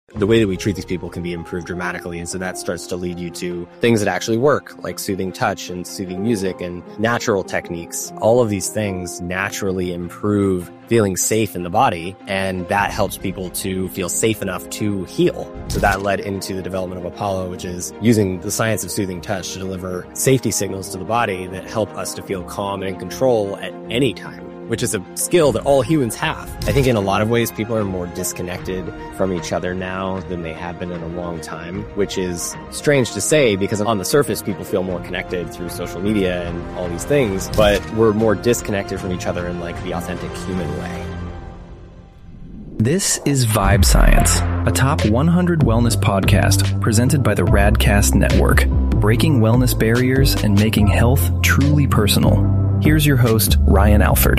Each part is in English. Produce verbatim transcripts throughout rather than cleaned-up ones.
the way that we treat these people can be improved dramatically. And so that starts to lead you to things that actually work, like soothing touch and soothing music and natural techniques. All of these things naturally improve feeling safe in the body, and that helps people to feel safe enough to heal. So that led into the development of Apollo, which is using the science of soothing touch to deliver safety signals to the body that help us to feel calm and in control at any time, which is a skill that all humans have. I think in a lot of ways, people are more disconnected from each other now than they have been in a long time, which is strange to say because on the surface, people feel more connected through social media and all these things, but we're more disconnected from each other in like the authentic human way. This is Vibe Science, a top one hundred wellness podcast presented by the Radcast Network, breaking wellness barriers and making health truly personal. Here's your host, Ryan Alford.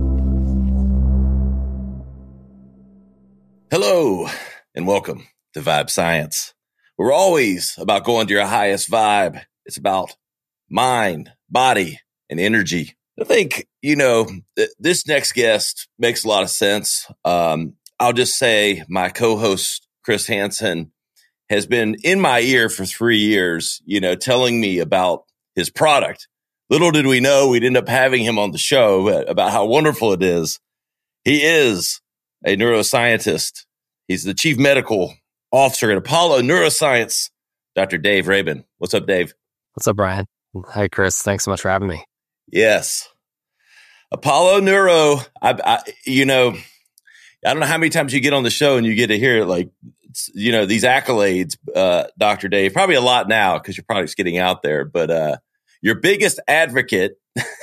Hello, and welcome to Vibe Science. We're always about going to your highest vibe. It's about mind, body, and energy. I think, you know, th- this next guest makes a lot of sense. Um, I'll just say my co-host, Chris Hansen, has been in my ear for three years, you know, telling me about his product. Little did we know we'd end up having him on the show about how wonderful it is. He is a neuroscientist. He's the chief medical officer at Apollo Neuroscience, Doctor Dave Rabin. What's up, Dave? What's up, Brian? Hi, Chris. Thanks so much for having me. Yes. Apollo Neuro, I, I, you know, I don't know how many times you get on the show and you get to hear like, you know, these accolades, uh, Doctor Dave, probably a lot now because your product's getting out there, but, uh, your biggest advocate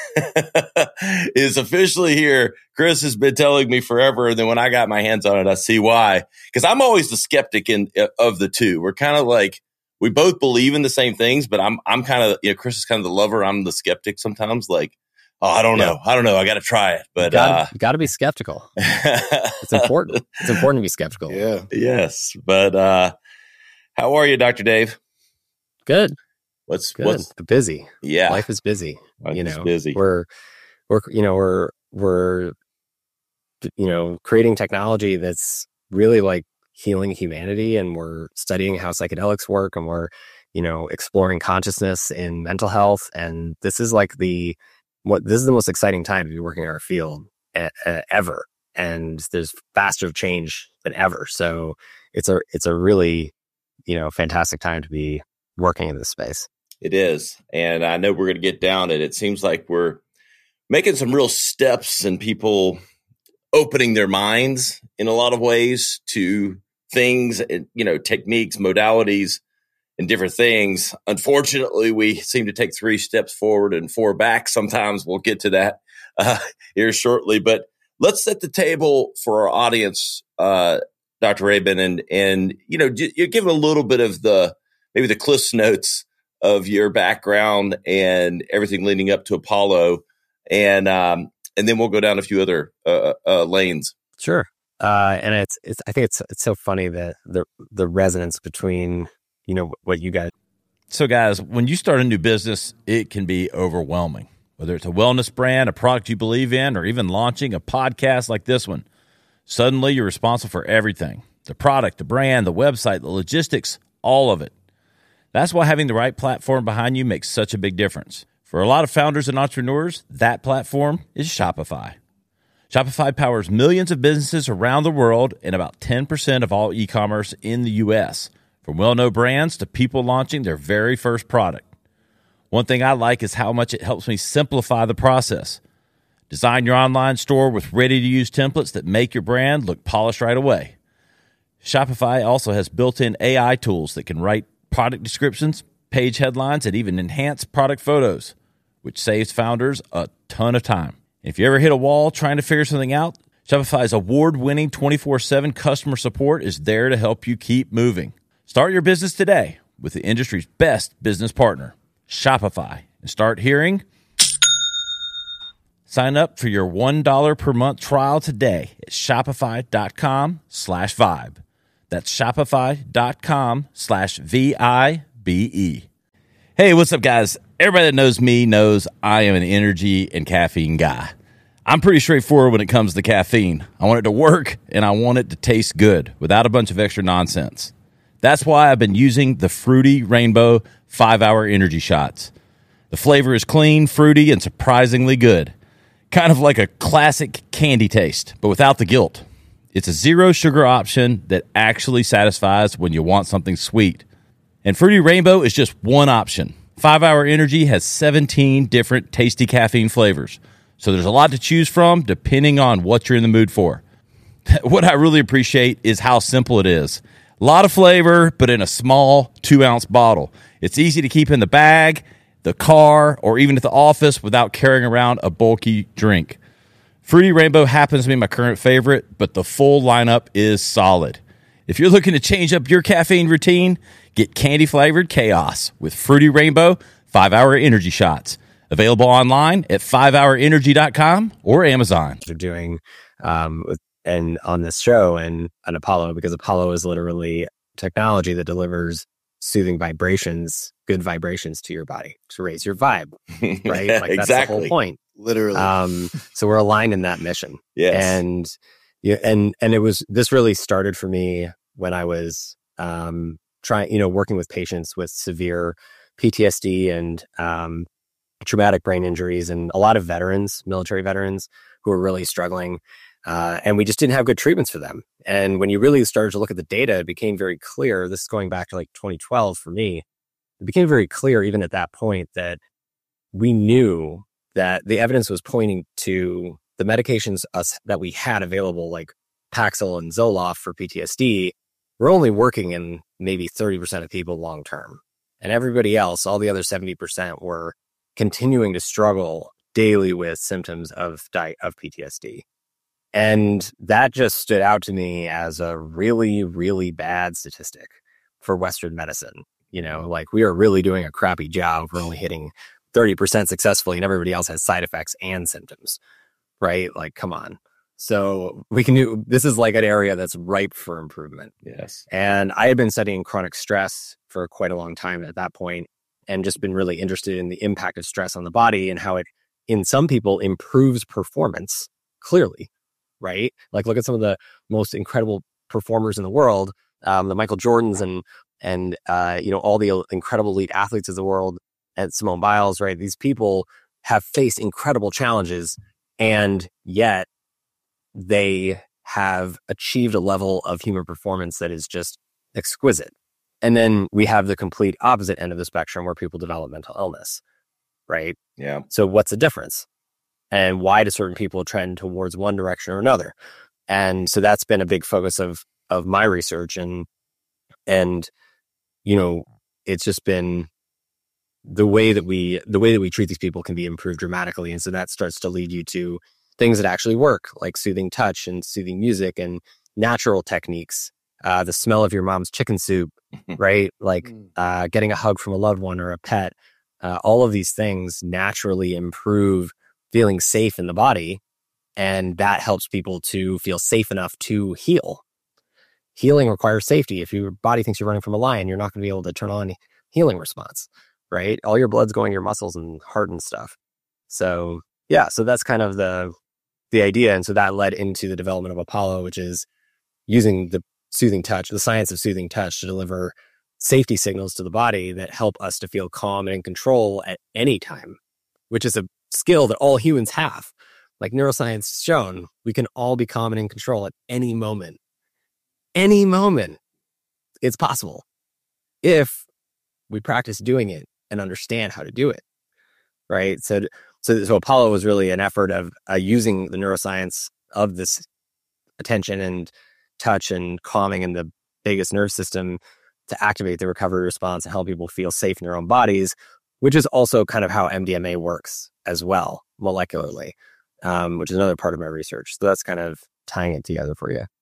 is officially here. Chris has been telling me forever. And then when I got my hands on it, I see why. Because I'm always the skeptic in of the two. We're kind of like, we both believe in the same things, but I'm I'm kind of, you know, Chris is kind of the lover. I'm the skeptic sometimes. Like, oh, I don't know. I don't know. I got to try it. But you gotta, uh, you got to be skeptical. It's important. It's important to be skeptical. Yeah. Yes. But uh, how are you, Doctor Dave? Good. What's Good. what's busy? Yeah, life is busy. Life you is know, busy. We're we're you know we're we're you know creating technology that's really like healing humanity, and we're studying how psychedelics work, and we're you know exploring consciousness in mental health. And this is like the what this is the most exciting time to be working in our field uh, uh, ever. And there's faster change than ever. So it's a it's a really you know fantastic time to be working in this space. It is. And I know we're going to get down it. It seems like we're making some real steps and people opening their minds in a lot of ways to things, you know, techniques, modalities, and different things. Unfortunately, we seem to take three steps forward and four back. Sometimes we'll get to that uh, here shortly. But let's set the table for our audience, uh, Doctor Rabin, and, and, you know, you give a little bit of the, maybe the Cliff's Notes of your background and everything leading up to Apollo, and um, and then we'll go down a few other uh, uh, lanes. Sure, uh, and it's it's I think it's it's so funny that the the resonance between you know what you guys. So, guys, when you start a new business, it can be overwhelming. Whether it's a wellness brand, a product you believe in, or even launching a podcast like this one, suddenly you're responsible for everything: the product, the brand, the website, the logistics, all of it. That's why having the right platform behind you makes such a big difference. For a lot of founders and entrepreneurs, that platform is Shopify. Shopify powers millions of businesses around the world and about ten percent of all e-commerce in the U S, from well-known brands to people launching their very first product. One thing I like is how much it helps me simplify the process. Design your online store with ready-to-use templates that make your brand look polished right away. Shopify also has built-in A I tools that can write product descriptions, page headlines, and even enhance product photos, which saves founders a ton of time. If you ever hit a wall trying to figure something out, Shopify's award-winning twenty-four seven customer support is there to help you keep moving. Start your business today with the industry's best business partner, Shopify, and start hearing. Sign up for your one dollar per month trial today at shopify.com slash vibe. That's shopify.com slash V I B E. Hey, what's up, guys? Everybody that knows me knows I am an energy and caffeine guy. I'm pretty straightforward when it comes to caffeine. I want it to work and I want it to taste good without a bunch of extra nonsense. That's why I've been using the Fruity Rainbow five hour energy shots. The flavor is clean, fruity, and surprisingly good. Kind of like a classic candy taste, but without the guilt. It's a zero sugar option that actually satisfies when you want something sweet. And Fruity Rainbow is just one option. five hour Energy has seventeen different tasty caffeine flavors. So there's a lot to choose from depending on what you're in the mood for. What I really appreciate is how simple it is. A lot of flavor, but in a small two ounce bottle. It's easy to keep in the bag, the car, or even at the office without carrying around a bulky drink. Fruity Rainbow happens to be my current favorite, but the full lineup is solid. If you're looking to change up your caffeine routine, get candy-flavored chaos with Fruity Rainbow five hour Energy Shots. Available online at five hour energy dot com or Amazon. They're doing um, with, and on this show and on Apollo, because Apollo is literally technology that delivers soothing vibrations, good vibrations to your body to raise your vibe, right? Yeah, like that's exactly. the whole point. Literally. Um, so we're aligned in that mission. Yes. And yeah, and and it was this really started for me when I was um, trying, you know, working with patients with severe P T S D and um, traumatic brain injuries, and a lot of veterans, military veterans, who were really struggling. Uh, and we just didn't have good treatments for them. And when you really started to look at the data, it became very clear. This is going back to like twenty twelve for me. It became very clear, even at that point, that we knew that the evidence was pointing to the medications us that we had available, like Paxil and Zoloft for P T S D, were only working in maybe thirty percent of people long term. And everybody else, all the other seventy percent, were continuing to struggle daily with symptoms of di- of P T S D. And that just stood out to me as a really, really bad statistic for Western medicine. You know, like we are really doing a crappy job. We're only hitting thirty percent successfully and everybody else has side effects and symptoms, right? Like, come on. So we can do, this is like an area that's ripe for improvement. Yes. And I had been studying chronic stress for quite a long time at that point, and just been really interested in the impact of stress on the body and how it, in some people, improves performance clearly, right? Like look at some of the most incredible performers in the world, um, the Michael Jordans and, and uh, you know, all the incredible elite athletes of the world, and Simone Biles, right? These people have faced incredible challenges, and yet they have achieved a level of human performance that is just exquisite. And then we have the complete opposite end of the spectrum where people develop mental illness, right? Yeah. So what's the difference? And why do certain people trend towards one direction or another? And so that's been a big focus of of my research. And, and you know, it's just been the way that we the way that we treat these people can be improved dramatically. And so that starts to lead you to things that actually work, like soothing touch and soothing music and natural techniques. Uh, the smell of your mom's chicken soup, right? Like uh, getting a hug from a loved one or a pet. Uh, all of these things naturally improve feeling safe in the body. And that helps people to feel safe enough to heal. Healing requires safety. If your body thinks you're running from a lion, you're not going to be able to turn on a healing response, right? All your blood's going to your muscles and heart and stuff. So yeah, so that's kind of the the idea. And so that led into the development of Apollo, which is using the soothing touch, the science of soothing touch, to deliver safety signals to the body that help us to feel calm and in control at any time, which is a skill that all humans have. Like neuroscience has shown, we can all be calm and in control at any moment. Any moment. It's possible if we practice doing it and understand how to do it, right? So, so, so Apollo was really an effort of uh, using the neuroscience of this attention and touch and calming in the vagus nerve system to activate the recovery response and help people feel safe in their own bodies, which is also kind of how M D M A works as well, molecularly, um, which is another part of my research. So that's kind of tying it together for you.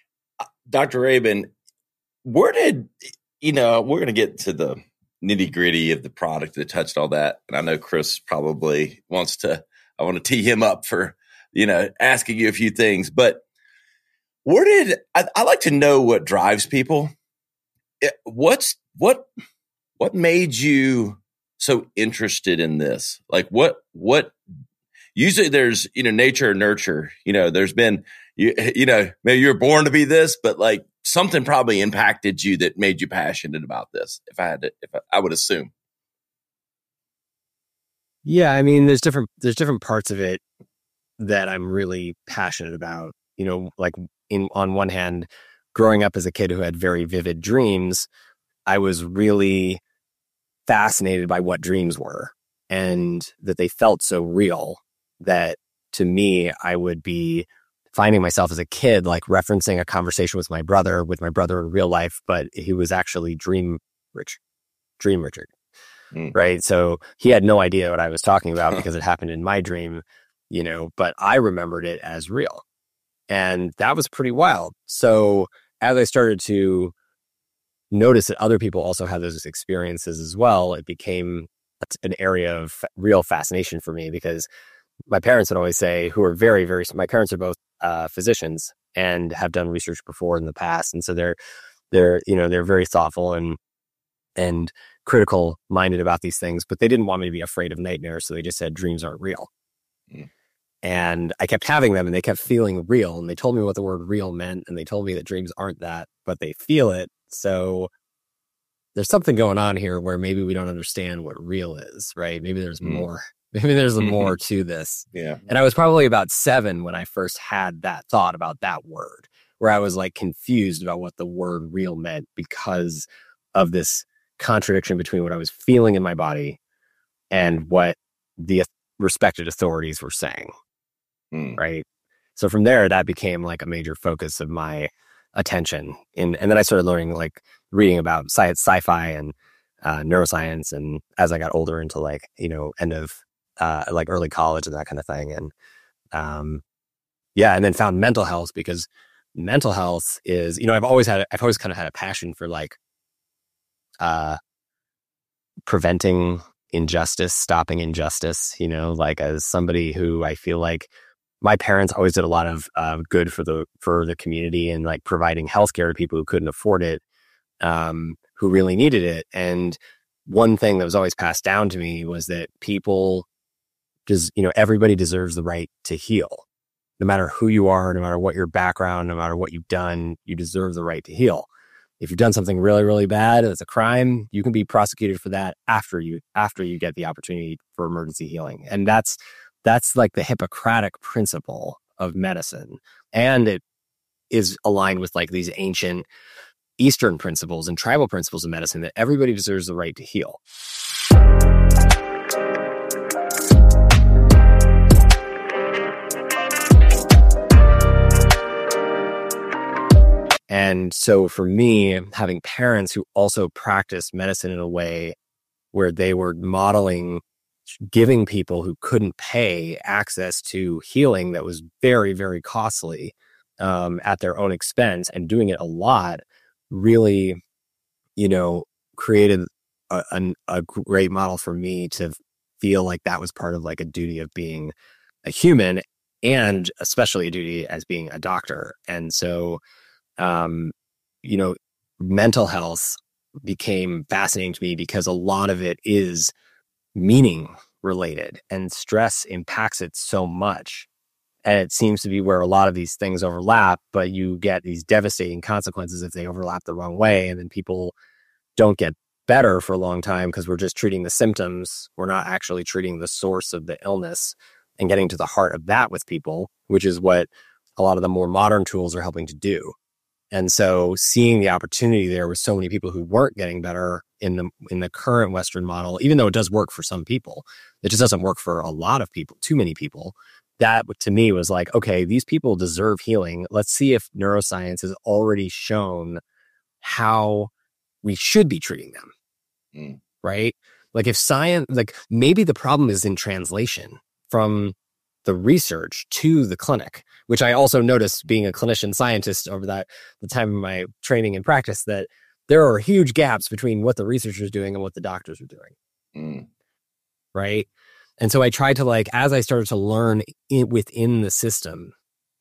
Doctor Rabin, where did, you know, we're going to get to the nitty gritty of the product that touched all that. And I know Chris probably wants to, I want to tee him up for, you know, asking you a few things, but where did, I, I like to know what drives people. It, what's, what, what made you so interested in this? Like what, what, usually there's, you know, nature and nurture. You know, there's been, you, you know, maybe you're born to be this, but like something probably impacted you that made you passionate about this. If I had to, if I, I would assume. Yeah, I mean, there's different there's different parts of it that I'm really passionate about. You know, like in on one hand, growing up as a kid who had very vivid dreams, I was really fascinated by what dreams were and that they felt so real that to me, I would be finding myself as a kid, like referencing a conversation with my brother, with my brother in real life, but he was actually dream rich, dream Richard. Mm. Right. So he had no idea what I was talking about because it happened in my dream, you know, but I remembered it as real. And that was pretty wild. So as I started to notice that other people also had those experiences as well, it became an area of real fascination for me because my parents would always say, who are very, very, my parents are both uh, physicians and have done research before in the past. And so they're, they're, you know, they're very thoughtful and, and critical minded about these things, but they didn't want me to be afraid of nightmares. So they just said dreams aren't real. Mm. And I kept having them and they kept feeling real. And they told me what the word real meant. And they told me that dreams aren't that, but they feel it. So there's something going on here where maybe we don't understand what real is, right? Maybe there's mm. more. Maybe there's mm-hmm. more to this. Yeah. And I was probably about seven when I first had that thought about that word, where I was like confused about what the word real meant because of this contradiction between what I was feeling in my body and what the respected authorities were saying. Mm. Right. So from there, that became like a major focus of my attention. In, and then I started learning, like reading about science, sci-fi and uh, neuroscience. And as I got older into like, you know, end of uh, like early college and that kind of thing. And um, yeah, and then found mental health because mental health is, you know, I've always had, I've always kind of had a passion for like uh, preventing injustice, stopping injustice, you know, like as somebody who I feel like my parents always did a lot of uh, good for the, for the community and like providing healthcare to people who couldn't afford it, um, who really needed it. And one thing that was always passed down to me was that people just, you know, everybody deserves the right to heal. No matter who you are, no matter what your background, no matter what you've done, you deserve the right to heal. If you've done something really, really bad, it's a crime, you can be prosecuted for that after you after you get the opportunity for emergency healing. And that's that's like the Hippocratic principle of medicine. And it is aligned with like these ancient Eastern principles and tribal principles of medicine that everybody deserves the right to heal. And so for me, having parents who also practiced medicine in a way where they were modeling, giving people who couldn't pay access to healing that was very, very costly um, at their own expense and doing it a lot, really, you know, created a, a, a great model for me to feel like that was part of like a duty of being a human and especially a duty as being a doctor. And so Um, you know, mental health became fascinating to me because a lot of it is meaning related and stress impacts it so much. And it seems to be where a lot of these things overlap, but you get these devastating consequences if they overlap the wrong way. And then people don't get better for a long time because we're just treating the symptoms. We're not actually treating the source of the illness and getting to the heart of that with people, which is what a lot of the more modern tools are helping to do. And so seeing the opportunity there with so many people who weren't getting better in the in the current Western model, even though it does work for some people, it just doesn't work for a lot of people, too many people. That to me was like, okay, these people deserve healing. Let's see if neuroscience has already shown how we should be treating them, mm. right? Like if science, like maybe the problem is in translation from the research to the clinic, which I also noticed being a clinician scientist over that the time of my training and practice, that there are huge gaps between what the researchers are doing and what the doctors are doing. Mm. Right. And so I tried to like, as I started to learn in, within the system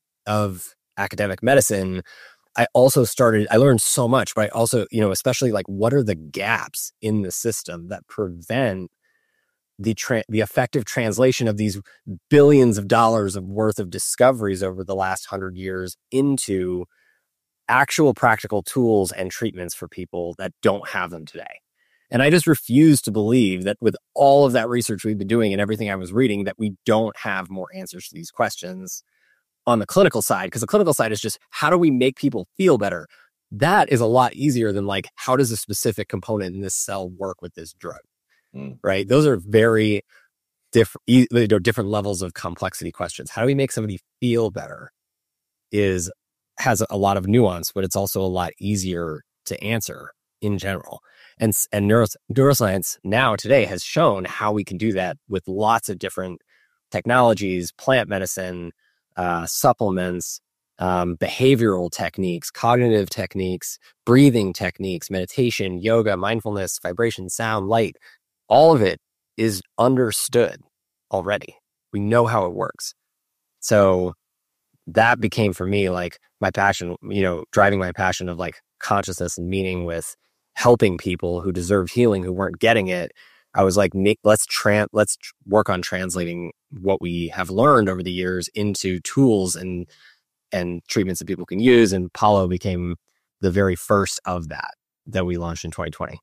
of academic medicine, I also started, I learned so much, but I also, you know, especially like what are the gaps in the system that prevent the tra- the effective translation of these billions of dollars of worth of discoveries over the last hundred years into actual practical tools and treatments for people that don't have them today. And I just refuse to believe that with all of that research we've been doing and everything I was reading, that we don't have more answers to these questions on the clinical side. Because the clinical side is just, how do we make people feel better? That is a lot easier than like, how does a specific component in this cell work with this drug? Mm. Right? Those are very different, different levels of complexity questions. How do we make somebody feel better is has a lot of nuance, but it's also a lot easier to answer in general. And, and neuro, neuroscience now today has shown how we can do that with lots of different technologies, plant medicine, uh, supplements, um, behavioral techniques, cognitive techniques, breathing techniques, meditation, yoga, mindfulness, vibration, sound, light. All of it is understood already. We know how it works. So that became for me like my passion, you know, driving my passion of like consciousness and meaning with helping people who deserved healing who weren't getting it. I was like, let's tran let's tr- work on translating what we have learned over the years into tools and and treatments that people can use. And Palo became the very first of that that we launched in twenty twenty.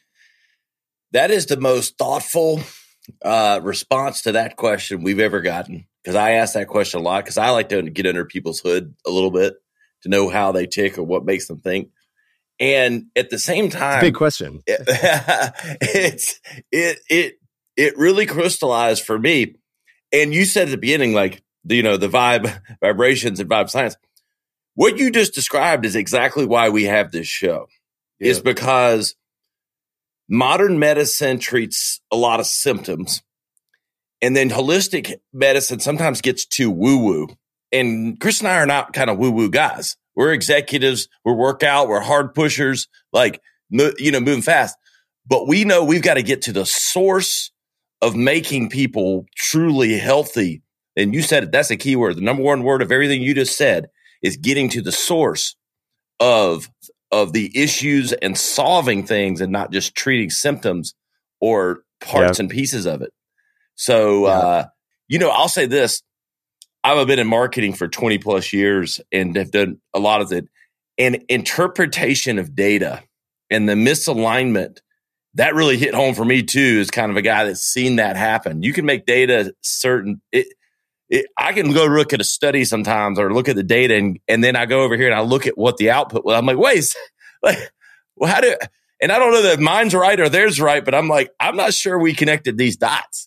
That is the most thoughtful uh, response to that question we've ever gotten. Because I ask that question a lot because I like to get under people's hood a little bit to know how they tick or what makes them think. And at the same time, it's a big question. It, it's it it it really crystallized for me. And you said at the beginning, like you know, the vibe vibrations and vibe science. What you just described is exactly why we have this show. Yeah. It's because modern medicine treats a lot of symptoms. And then holistic medicine sometimes gets too woo-woo. And Chris and I are not kind of woo-woo guys. We're executives. We're workout. We're hard pushers, like, you know, moving fast. But we know we've got to get to the source of making people truly healthy. And you said it. That's the key word. The number one word of everything you just said is getting to the source of, of the issues and solving things and not just treating symptoms or parts yeah. and pieces of it. So, yeah. uh, you know, I'll say this. I've been in marketing for twenty plus years and have done a lot of it. And interpretation of data and the misalignment, that really hit home for me too, as kind of a guy that's seen that happen. You can make data certain. It, it, I can go look at a study sometimes or look at the data and, and then I go over here and I look at what the output was. I'm like, wait, like, well, how do, and I don't know that mine's right or theirs right, but I'm like, I'm not sure we connected these dots.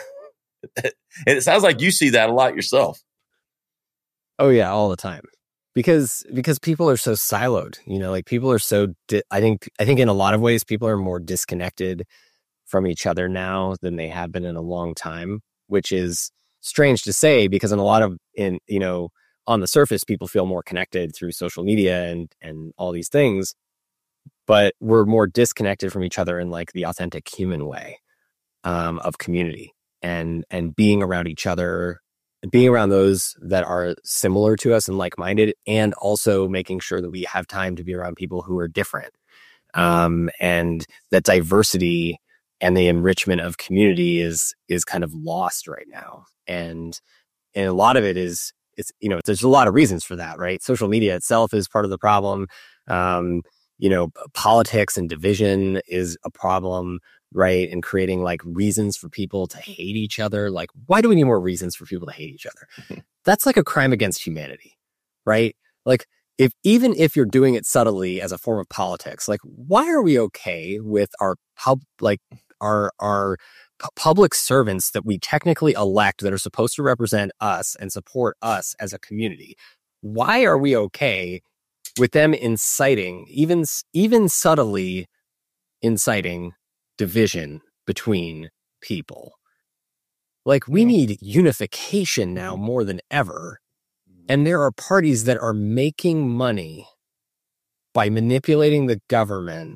And it sounds like you see that a lot yourself. Oh yeah, all the time. Because because people are so siloed, you know, like people are so di- I think I think in a lot of ways people are more disconnected from each other now than they have been in a long time, which is strange to say because in a lot of in you know, on the surface people feel more connected through social media and and all these things, but we're more disconnected from each other in like the authentic human way um, of community. And and being around each other, being around those that are similar to us and like-minded, and also making sure that we have time to be around people who are different. Um, and that diversity and the enrichment of community is is kind of lost right now. And and a lot of it is, it's you know, there's a lot of reasons for that, right? Social media itself is part of the problem. Um, you know, politics and division is a problem. Right. And creating like reasons for people to hate each other. Like, why do we need more reasons for people to hate each other? That's like a crime against humanity. Right. Like, if even if you're doing it subtly as a form of politics, like, why are we okay with our pub, like our, our p- public servants that we technically elect that are supposed to represent us and support us as a community? Why are we okay with them inciting, even, even subtly inciting division between people? Like, we need unification now more than ever. And there are parties that are making money by manipulating the government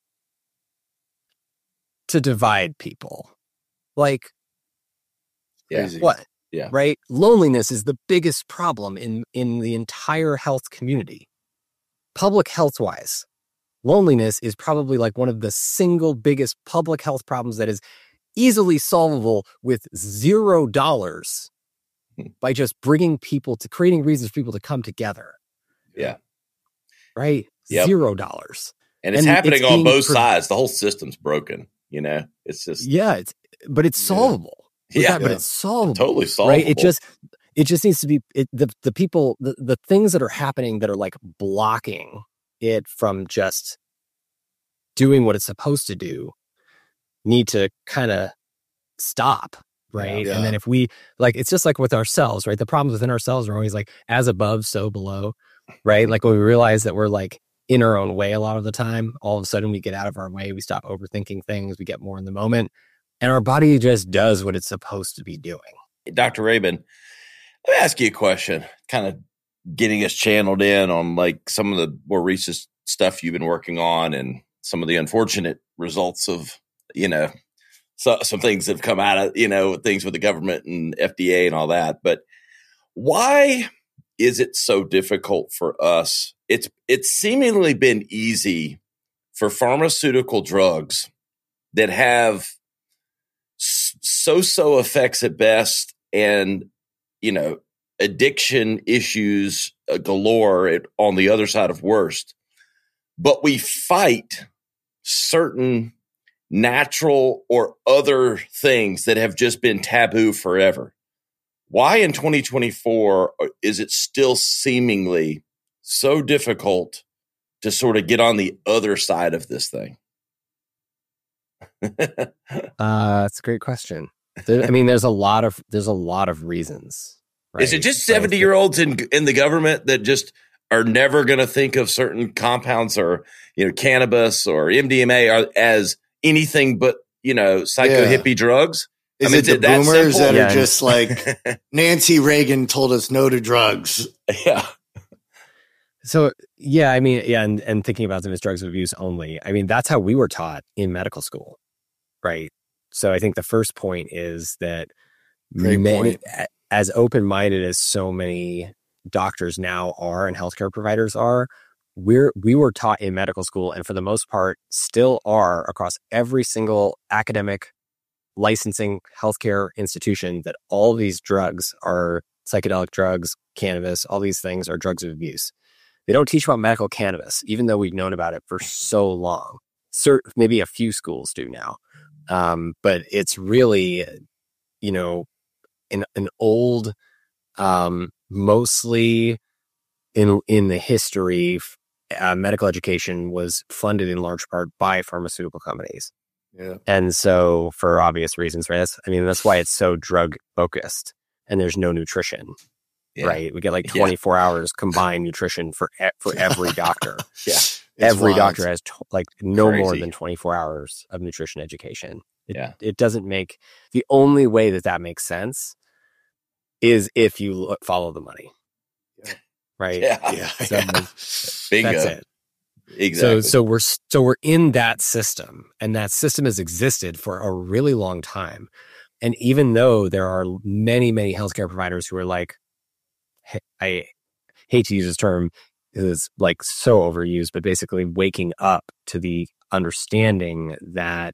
to divide people. Like, yeah. what? Yeah. Right? Loneliness is the biggest problem in, in the entire health community. Public health wise, loneliness is probably like one of the single biggest public health problems that is easily solvable with zero dollars by just bringing people to creating reasons for people to come together. Yeah. Right. Yep. Zero dollars. And it's And happening it's on both pre- sides. The whole system's broken, you know, it's just, yeah, it's, but it's solvable. Yeah. Yeah, but Yeah. it's solvable. Totally solvable. Right. It just, it just needs to be it, the, the people, the, the things that are happening that are like blocking it from just doing what it's supposed to do need to kind of stop. Right. Yeah. And then if we like, it's just like with ourselves, right? The problems within ourselves are always like as above, so below. Right. Like when we realize that we're like in our own way a lot of the time, all of a sudden we get out of our way. We stop overthinking things. We get more in the moment and our body just does what it's supposed to be doing. Doctor Rabin, let me ask you a question, kind of getting us channeled in on like some of the more recent stuff you've been working on and some of the unfortunate results of, you know, so, some things that have come out of, you know, things with the government and F D A and all that. But why is it so difficult for us? It's it's seemingly been easy for pharmaceutical drugs that have so-so effects at best and, you know, addiction issues galore at, on the other side of worst. But we fight certain natural or other things that have just been taboo forever. Why in twenty twenty-four is it still seemingly so difficult to sort of get on the other side of this thing? uh, that's a great question. There, I mean, there's a lot of there's a lot of reasons. Right? Is it just seventy year olds in in the government that just are never going to think of certain compounds or, you know, cannabis or M D M A are, as anything but, you know, psycho Yeah. hippie drugs? Is I mean, it the is it that boomers simple? that Yeah. are just like Nancy Reagan told us no to drugs? Yeah. So, yeah, I mean, yeah, and, and thinking about them as drugs of abuse only. I mean, that's how we were taught in medical school, right? So I think the first point is that Great many, point. as open-minded as so many doctors now are and healthcare providers are, we're we were taught in medical school, and for the most part still are across every single academic licensing healthcare institution, that all of these drugs are psychedelic drugs, cannabis, all these things are drugs of abuse. They don't teach about medical cannabis, even though we've known about it for so long. Cert, maybe a few schools do now. Um, but it's really, you know, an, an old, um, mostly in in the history, uh, medical education was funded in large part by pharmaceutical companies. Yeah. And so for obvious reasons, right? That's, I mean, that's why it's so drug focused and there's no nutrition, Yeah. right? We get like Yeah. twenty-four hours combined nutrition for e- for every doctor. Yeah. It's Every wild. doctor has t- like no more Crazy. than twenty-four hours of nutrition education. It, Yeah. it doesn't make, the only way that that makes sense is if you look, follow the money. Yeah. Right. Yeah. Yeah. yeah. Bingo. That's it. Exactly. So, so we're so we're in that system, and that system has existed for a really long time. And even though there are many, many healthcare providers who are like, I hate to use this term, is like so overused, but basically waking up to the understanding that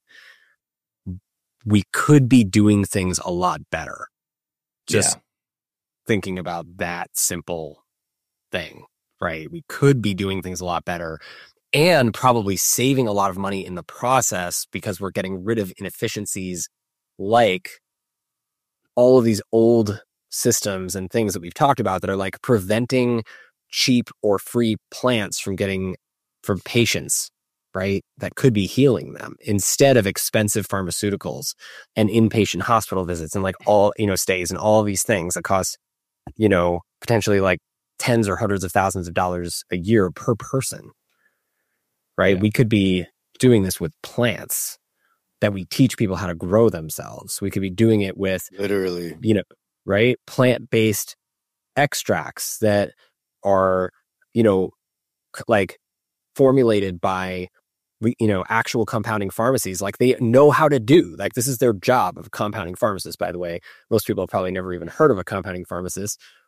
we could be doing things a lot better. Just Yeah. thinking about that simple thing. Right. We could be doing things a lot better and probably saving a lot of money in the process because we're getting rid of inefficiencies like all of these old systems and things that we've talked about that are like preventing cheap or free plants from getting from patients, right? That could be healing them instead of expensive pharmaceuticals and inpatient hospital visits and like all, you know, stays and all these things that cost, you know, potentially like tens or hundreds of thousands of dollars a year per person, right? Yeah. We could be doing this with plants that we teach people how to grow themselves. We could be doing it with, Literally. you know, right? Plant-based extracts that are, you know, c- like formulated by, we- you know, actual compounding pharmacies. Like they know how to do, like this is their job of compounding pharmacists, by the way. Most people have probably never even heard of a compounding pharmacist,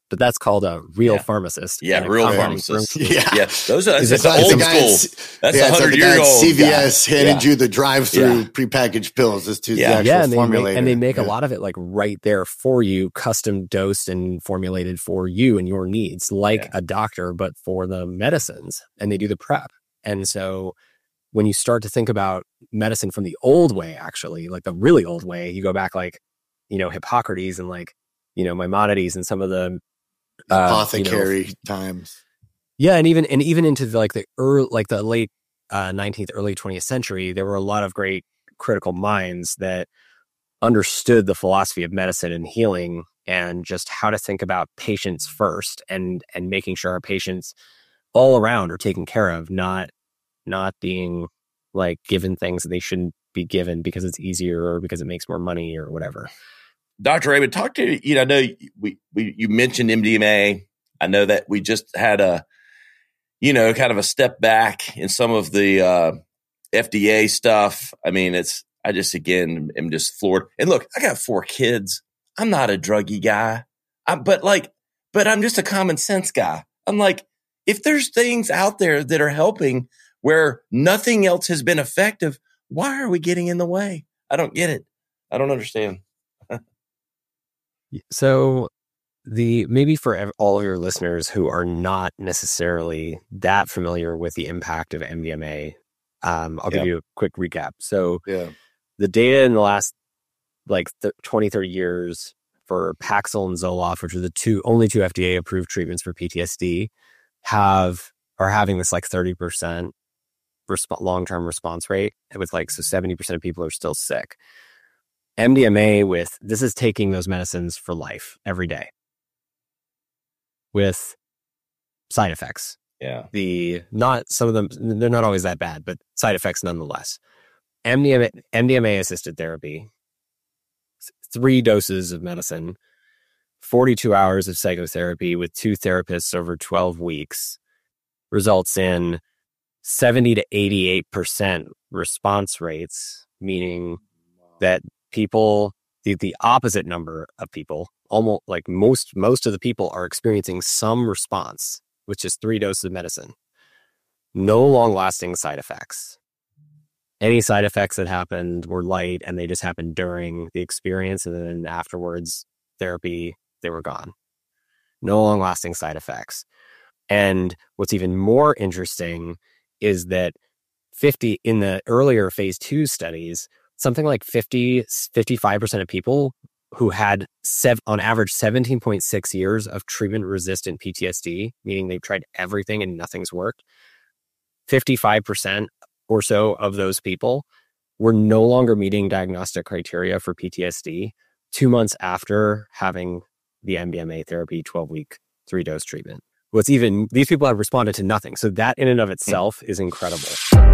but that's called a real Yeah. pharmacist. Yeah, and a real compounding pharmacist. pharmacy. Yeah. Yeah, those are Is that's it- the it's old the guy school. at- That's yeah, a it's like hundred the year guy at old C V S guy. handed Yeah. you the drive-through Yeah. prepackaged pills. This to Yeah. the actual Yeah, and they, formulator. make, and they make Yeah. a lot of it like right there for you, custom dosed and formulated for you and your needs, like Yeah. a doctor, but for the medicines. And they do the prep. And so when you start to think about medicine from the old way, actually, like the really old way, you go back like, you know, Hippocrates and like, you know, Maimonides and some of the uh, apothecary you know, times. yeah, and even and even into the, like the early, like the late uh, nineteenth, early twentieth century, there were a lot of great critical minds that understood the philosophy of medicine and healing and just how to think about patients first and and making sure our patients all around are taken care of, not not being like given things that they shouldn't be given because it's easier or because it makes more money or whatever. Doctor Raymond, talk to you know. I know we, we you mentioned M D M A. I know that we just had a, you know, kind of a step back in some of the uh, F D A stuff. I mean, it's I just again am just floored. And look, I got four kids. I'm not a druggy guy, I, but like, but I'm just a common sense guy. I'm like, if there's things out there that are helping where nothing else has been effective, why are we getting in the way? I don't get it. I don't understand. So the maybe for ev- all of your listeners who are not necessarily that familiar with the impact of M D M A, um, I'll Yeah. give you a quick recap. So Yeah. the data in the last like th- twenty, thirty years for Paxil and Zoloft, which are the two only two F D A approved treatments for P T S D, have are having this like thirty percent resp- long-term response rate with like, so seventy percent of people are still sick. M D M A with, this is taking those medicines for life every day with side effects. Yeah. The, not some of them, they're not always that bad, but side effects nonetheless. M D M A, M D M A assisted therapy, three doses of medicine, forty-two hours of psychotherapy with two therapists over twelve weeks results in seventy to eighty-eight percent response rates, meaning that people, the, the opposite number of people, almost like most, most of the people are experiencing some response, which is three doses of medicine. No long lasting side effects. Any side effects that happened were light and they just happened during the experience. And then afterwards, therapy, they were gone. No long lasting side effects. And what's even more interesting is that fifty in the earlier phase two studies, something like fifty, fifty-five percent of people who had sev- on average seventeen point six years of treatment resistant P T S D, meaning they've tried everything and nothing's worked. fifty-five percent or so of those people were no longer meeting diagnostic criteria for P T S D two months after having the M D M A therapy twelve week three dose treatment. What's even, these people have responded to nothing. So that in and of itself is incredible.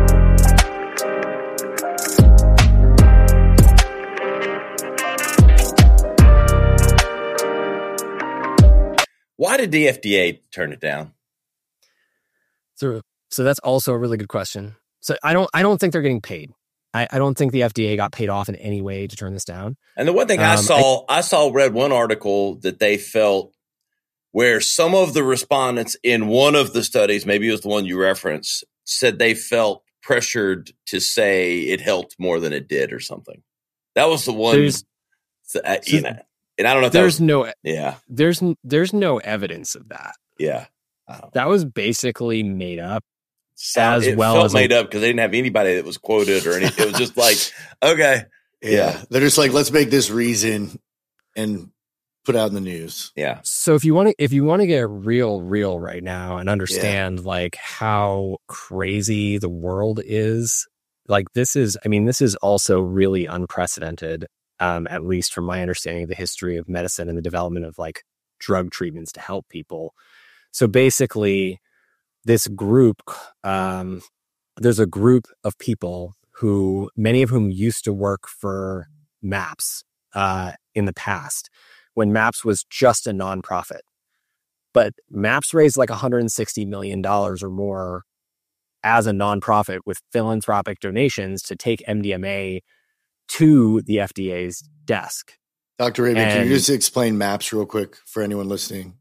Why did the F D A turn it down? So, so that's also a really good question. So I don't, I don't think they're getting paid. I, I don't think the F D A got paid off in any way to turn this down. And the one thing I Um, saw, I, I saw read one article that they felt where some of the respondents in one of the studies, maybe it was the one you referenced, said they felt pressured to say it helped more than it did or something. That was the one, There's, uh, you know, and I don't know if that there's was, no, yeah, there's, there's no evidence of that. yeah. I don't know. That was basically made up. Sound, as it well felt as a- made up because they didn't have anybody that was quoted or anything. It was just like, okay, Yeah. Yeah. They're just like, let's make this reason and put out in the news. yeah, So if you want to, if you want to get real, real right now and understand like how crazy the world is, like this is, I mean, this is also really unprecedented, um, at least from my understanding of the history of medicine and the development of like drug treatments to help people. So basically this group, um, there's a group of people who, many of whom used to work for MAPS uh, in the past, when MAPS was just a nonprofit. But MAPS raised like one hundred sixty million dollars or more as a nonprofit with philanthropic donations to take M D M A to the F D A's desk. Doctor Raymond, can And- you just explain MAPS real quick for anyone listening?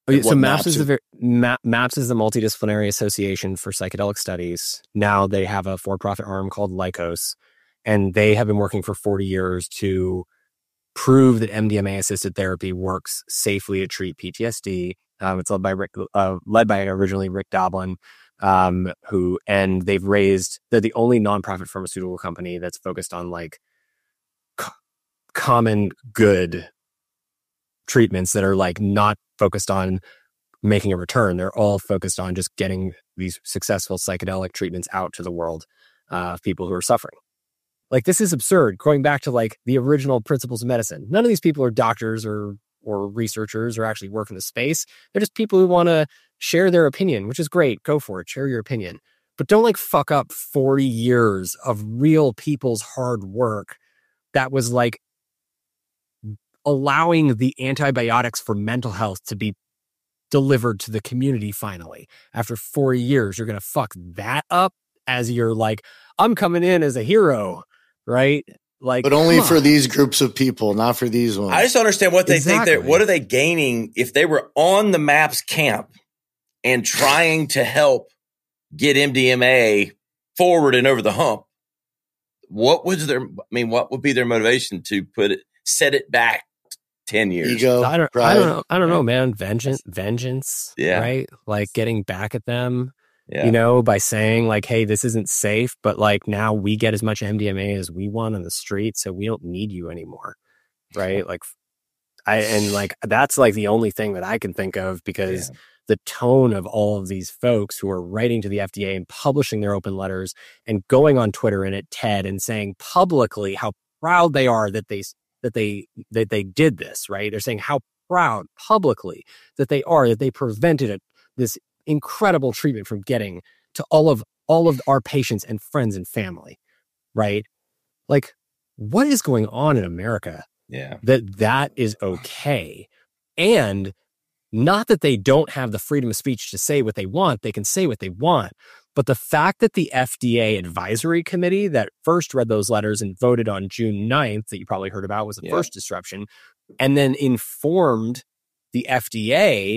And So what MAPS is are- a very, Ma- MAPS is the Multidisciplinary Association for Psychedelic Studies. Now they have a for-profit arm called Lykos, and they have been working for forty years to prove that M D M A-assisted therapy works safely to treat P T S D. Um, it's led by Rick, uh, led by originally Rick Doblin, um, who, and they've raised. They're the only nonprofit pharmaceutical company that's focused on like c- common good treatments that are like not focused on making a return. They're all focused on just getting these successful psychedelic treatments out to the world uh, of people who are suffering. Like, this is absurd. Going back to like the original principles of medicine, none of these people are doctors or or researchers or actually work in the space. They're just people who want to share their opinion, which is great. Go for it. Share your opinion. But don't like fuck up forty years of real people's hard work that was like allowing the antibiotics for mental health to be delivered to the community finally. After forty years, you're going to fuck that up as you're like, I'm coming in as a hero, right? Like, but only come for on. these groups of people, not for these ones. I just don't understand what they think. Exactly. That what are they gaining if they were on the MAPS camp and trying to help get M D M A forward and over the hump? What was their? I mean, what would be their motivation to put it, set it back ten years? Ego, I don't, pride. I don't know. I don't know, man. Vengeance, vengeance, Yeah. right? Like getting back at them, Yeah. you know, by saying like, hey, this isn't safe, but like now we get as much M D M A as we want on the street, so we don't need you anymore, right? Like, I, and like, that's like the only thing that I can think of, because Yeah. the tone of all of these folks who are writing to the F D A and publishing their open letters and going on Twitter and at TED and saying publicly how proud they are that they that they that they did this, right? They're saying how proud publicly that they are that they prevented it, this incredible treatment from getting to all of all of our patients and friends and family, right? Like, what is going on in America Yeah. that that is okay? And not that they don't have the freedom of speech to say what they want. They can say what they want. But the fact that the F D A advisory committee that first read those letters and voted on June ninth, that you probably heard about, was the Yeah. first disruption, and then informed the F D A,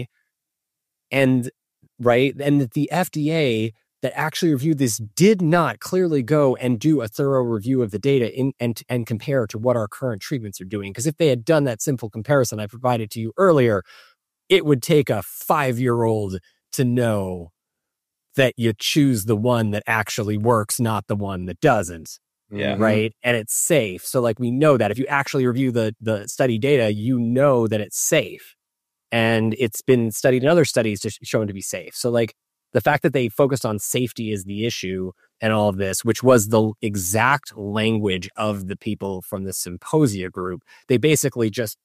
and right, and that the F D A that actually reviewed this did not clearly go and do a thorough review of the data in, and and compare to what our current treatments are doing. Because if they had done that simple comparison I provided to you earlier, it would take a five-year-old to know that you choose the one that actually works, not the one that doesn't. Yeah. Right. And it's safe. So like, we know that if you actually review the, the study data, you know that it's safe. And it's been studied in other studies to sh- shown to be safe. So like, the fact that they focused on safety as the issue and all of this, which was the exact language of the people from the symposia group, they basically just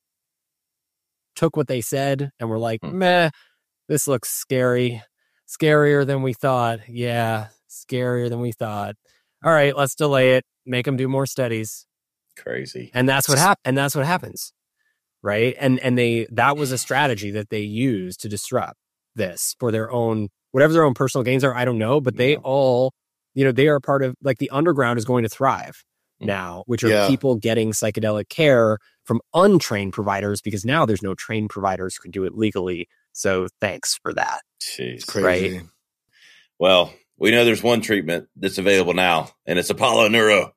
took what they said and were like, Hmm. meh, this looks scary. Scarier than we thought. Yeah, scarier than we thought. All right, let's delay it. Make them do more studies. Crazy. And that's what hap- and that's what happens. Right? And and they that was a strategy that they used to disrupt this for their own, whatever their own personal gains are, I don't know, but they Yeah. all, you know, they are part of, like, the underground is going to thrive Mm. now, which are Yeah. people getting psychedelic care from untrained providers, because now there's no trained providers who can do it legally. So thanks for that. Jeez. It's crazy. Well, we know there's one treatment that's available now, and it's Apollo Neuro.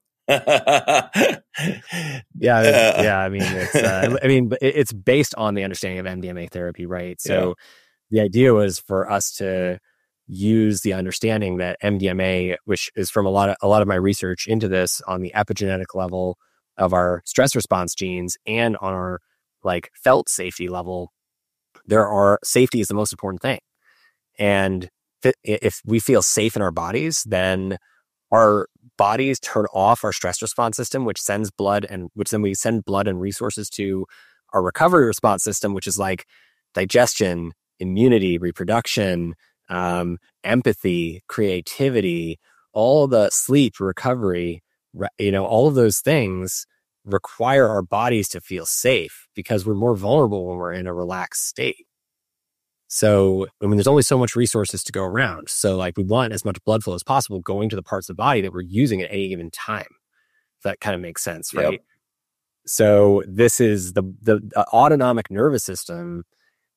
Yeah, Uh, yeah. I mean, it's uh, I mean, but it- it's based on the understanding of M D M A therapy, right? So the idea was for us to use the understanding that M D M A, which is from a lot of a lot of my research into this on the epigenetic level of our stress response genes and on our like felt safety level, there are safety is the most important thing, and fi- if we feel safe in our bodies, then our bodies turn off our stress response system, which sends blood and which then we send blood and resources to our recovery response system, which is like digestion, immunity, reproduction, um, empathy, creativity, all the sleep, recovery, re- you know, all of those things require our bodies to feel safe because we're more vulnerable when we're in a relaxed state. So, I mean, there's only so much resources to go around. So, like, we want as much blood flow as possible going to the parts of the body that we're using at any given time. If that kind of makes sense, right? Yep. So, this is the the uh, autonomic nervous system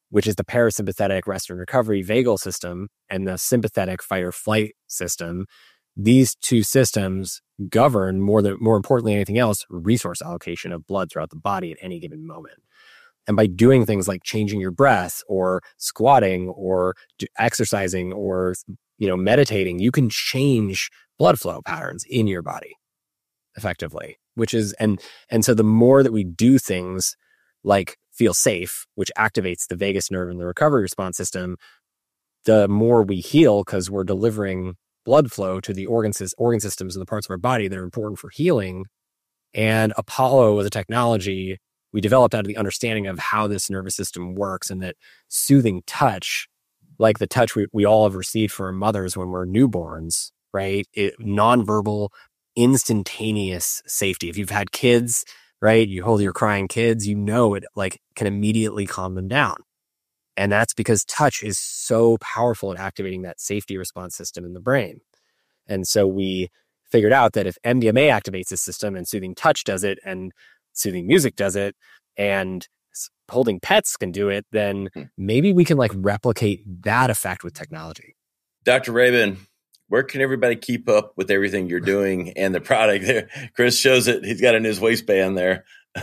which is the parasympathetic rest and recovery vagal system, and the sympathetic fight or flight system, these two systems govern, more than more importantly than anything else, resource allocation of blood throughout the body at any given moment. And by doing things like changing your breath or squatting or exercising or, you know, meditating, you can change blood flow patterns in your body effectively, which is, and, and so the more that we do things like feel safe, which activates the vagus nerve and the recovery response system, the more we heal because we're delivering blood flow to the organ, organ systems and the parts of our body that are important for healing. And Apollo was a technology we developed out of the understanding of how this nervous system works, and that soothing touch, like the touch we, we all have received from our mothers when we're newborns, right? It, nonverbal, instantaneous safety. If you've had kids, right, you hold your crying kids, you know it like can immediately calm them down. And that's because touch is so powerful at activating that safety response system in the brain. And so we figured out that if M D M A activates this system and soothing touch does it and soothing music does it and holding pets can do it, then maybe we can like replicate that effect with technology. Doctor Rabin, where can everybody keep up with everything you're doing and the product there? Chris shows it. He's got it in his waistband there.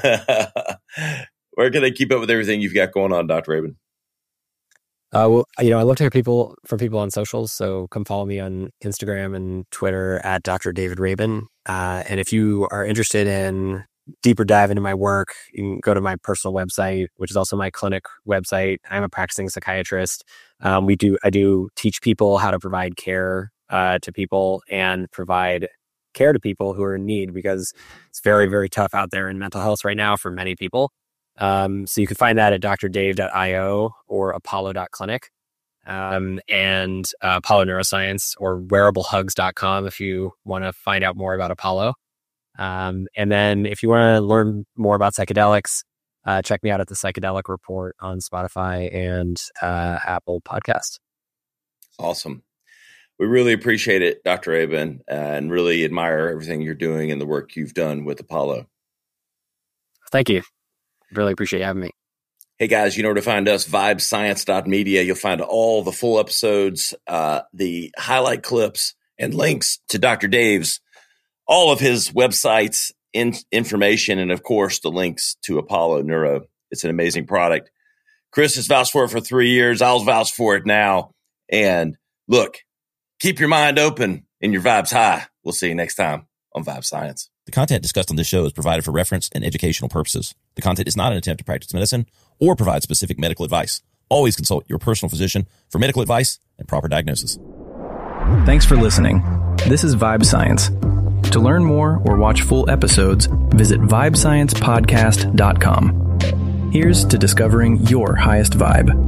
Where can they keep up with everything you've got going on, Doctor Rabin? Uh, well, you know, I love to hear people from people on socials. So come follow me on Instagram and Twitter at Doctor David Rabin. Uh, and if you are interested in deeper dive into my work, you can go to my personal website, which is also my clinic website. I'm a practicing psychiatrist. Um, we do, I do teach people how to provide care uh, to people and provide care to people who are in need, because it's very, very tough out there in mental health right now for many people. Um, so you can find that at d r dave dot i o or apollo dot clinic, um, and uh, Apollo Neuroscience or wearable hugs dot com if you want to find out more about Apollo. Um, and then if you want to learn more about psychedelics, uh, check me out at the Psychedelic Report on Spotify and uh, Apple Podcasts. Awesome. We really appreciate it, Doctor Rabin, uh, and really admire everything you're doing and the work you've done with Apollo. Thank you. Really appreciate you having me. Hey guys, you know where to find us, vibe science dot media. You'll find all the full episodes, uh, the highlight clips, and links to Doctor Dave's, all of his websites, in, information, and of course, the links to Apollo Neuro. It's an amazing product. Chris has vouched for it for three years. I'll vouch for it now. And look, keep your mind open and your vibes high. We'll see you next time on Vibe Science. The content discussed on this show is provided for reference and educational purposes. The content is not an attempt to practice medicine or provide specific medical advice. Always consult your personal physician for medical advice and proper diagnosis. Thanks for listening. This is Vibe Science. To learn more or watch full episodes, visit vibe science podcast dot com. Here's to discovering your highest vibe.